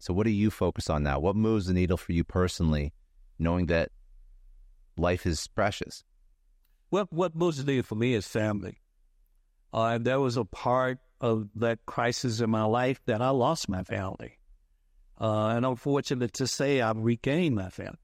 So what do you focus on now? What moves the needle for you personally, knowing that life is precious? What moves the needle for me is family. And there was a part of that crisis in my life that I lost my family. And I'm fortunate to say I've regained my family.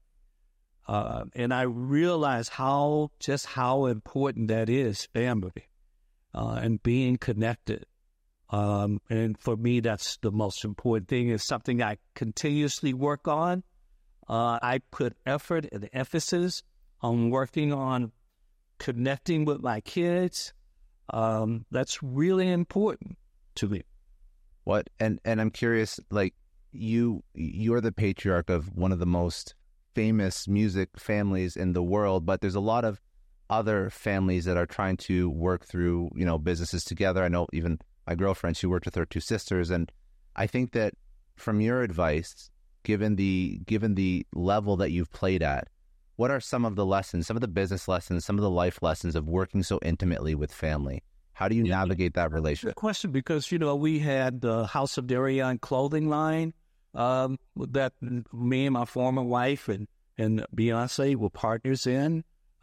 And I realized how important that is, family, and being connected. And for me, that's the most important thing. It's something I continuously work on. I put effort and emphasis on working on connecting with my kids. That's really important to me. What? And I'm curious, like you're the patriarch of one of the most famous music families in the world, but there's a lot of other families that are trying to work through, businesses together. I know even my girlfriend, she worked with her two sisters. And I think that from your advice, given the level that you've played at, what are some of the lessons, some of the business lessons, some of the life lessons of working so intimately with family? How do you navigate that relationship? Good question, because, we had the House of Darian clothing line that me and my former wife and Beyonce were partners in.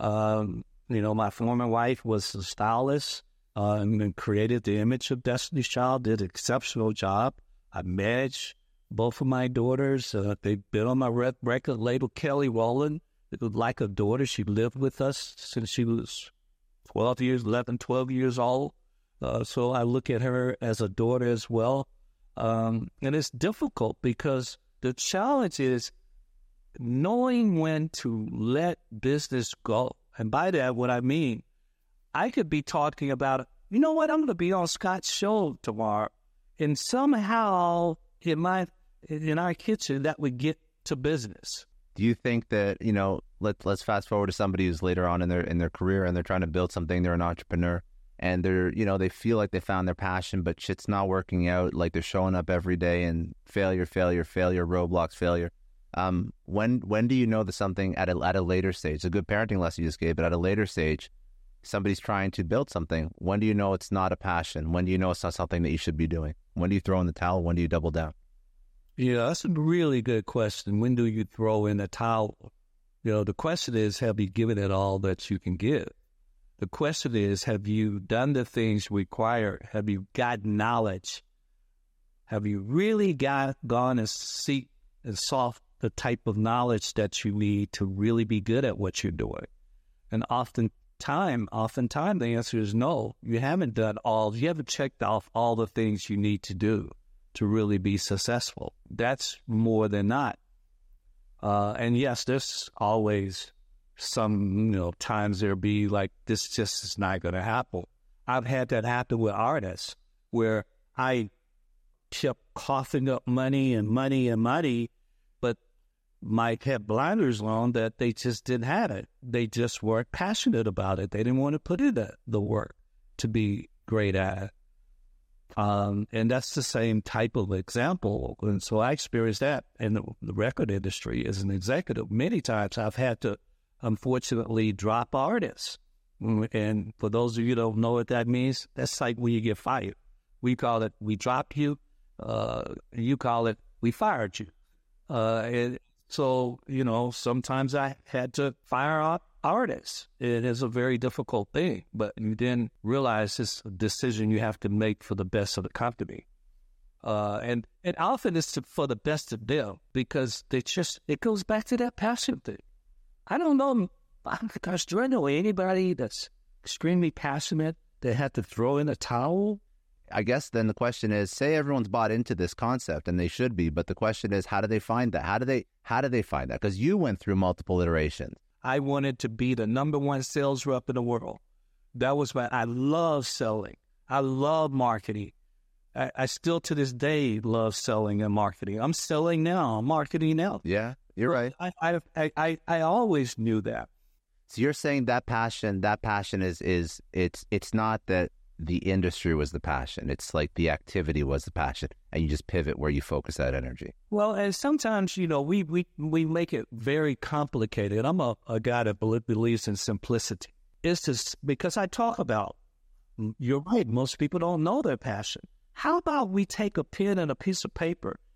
My former wife was a stylist and created the image of Destiny's Child, did an exceptional job. I managed both of my daughters. They've been on my record label. Kelly Rowland, it was like a daughter. She lived with us since she was 12 years old. So I look at her as a daughter as well. And it's difficult because the challenge is knowing when to let business go. And by that, what I mean, I could be talking about, I'm going to be on Scott's show tomorrow. And somehow in our kitchen, that would get to business. Do you think that, let's fast forward to somebody who's later on in their career and they're trying to build something, they're an entrepreneur and they're, they feel like they found their passion, but shit's not working out. Like they're showing up every day and failure, roadblocks, failure. When do you know that something at a later stage, it's a good parenting lesson you just gave, but at a later stage, somebody's trying to build something. When do you know it's not a passion? When do you know it's not something that you should be doing? When do you throw in the towel? When do you double down? Yeah, that's a really good question. When do you throw in the towel? The question is, have you given it all that you can give? The question is, have you done the things required? Have you got knowledge? Have you really gone and seek and sought the type of knowledge that you need to really be good at what you're doing? And oftentimes the answer is no. You haven't checked off all the things you need to do to really be successful. That's more than not. And yes, there's always some, times there'll be like, this just is not going to happen. I've had that happen with artists where I kept coughing up money, but might have blinders on that they just didn't have it. They just weren't passionate about it. They didn't want to put in the work to be great at it. And that's the same type of example. And so I experienced that in the record industry as an executive. Many times I've had to, unfortunately, drop artists. And for those of you who don't know what that means, that's like when you get fired. We call it, we dropped you. You call it, we fired you. And so, sometimes I had to fire artists. It is a very difficult thing, but you then realize it's a decision you have to make for the best of the company. And often it's for the best of them because it goes back to that passion thing. I don't know, gosh, do I know anybody that's extremely passionate that had to throw in a towel? I guess then the question is, say everyone's bought into this concept and they should be, but the question is, how do they find that? How do they find that? Because you went through multiple iterations. I wanted to be the number one sales rep in the world. That was I love selling. I love marketing. I still to this day love selling and marketing. I'm selling now. I'm marketing now. Yeah, you're right. I always knew that. So you're saying that passion is it's not that the industry was the passion. It's like the activity was the passion, and you just pivot where you focus that energy. Well, and sometimes, we make it very complicated. I'm a guy that believes in simplicity. It's just because I talk about, you're right, most people don't know their passion. How about we take a pen and a piece of paper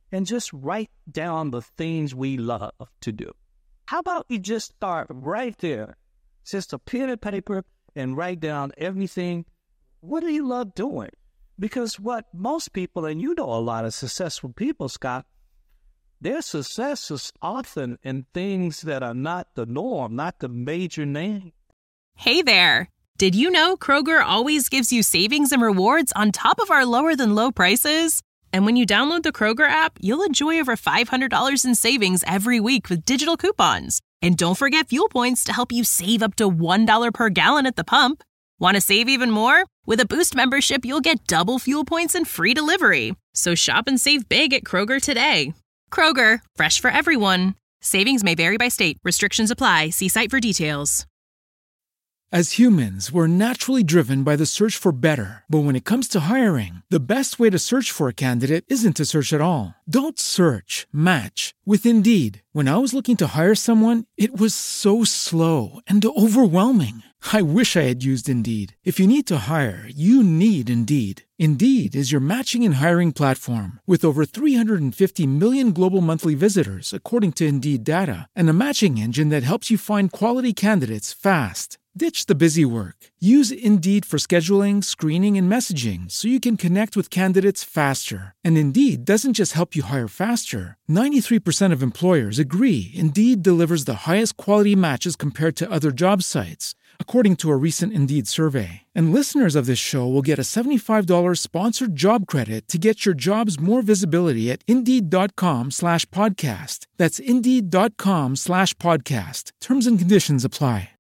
and just write down the things we love to do. How about we just start right there? Just a pen and paper and write down everything. What do you love doing? Because what most people, and you know a lot of successful people, Scott, their success is often in things that are not the norm, not the major name. Hey there. Did you know Kroger always gives you savings and rewards on top of our lower than low prices? And when you download the Kroger app, you'll enjoy over $500 in savings every week with digital coupons. And don't forget fuel points to help you save up to $1 per gallon at the pump. Want to save even more? With a Boost membership, you'll get double fuel points and free delivery. So shop and save big at Kroger today. Kroger, fresh for everyone. Savings may vary by state. Restrictions apply. See site for details. As humans, we're naturally driven by the search for better. But when it comes to hiring, the best way to search for a candidate isn't to search at all. Don't search, match with Indeed. When I was looking to hire someone, it was so slow and overwhelming. I wish I had used Indeed. If you need to hire, you need Indeed. Indeed is your matching and hiring platform with over 350 million global monthly visitors, according to Indeed data, and a matching engine that helps you find quality candidates fast. Ditch the busy work. Use Indeed for scheduling, screening, and messaging so you can connect with candidates faster. And Indeed doesn't just help you hire faster. 93% of employers agree Indeed delivers the highest quality matches compared to other job sites, according to a recent Indeed survey. And listeners of this show will get a $75 sponsored job credit to get your jobs more visibility at Indeed.com/podcast. That's Indeed.com/podcast. Terms and conditions apply.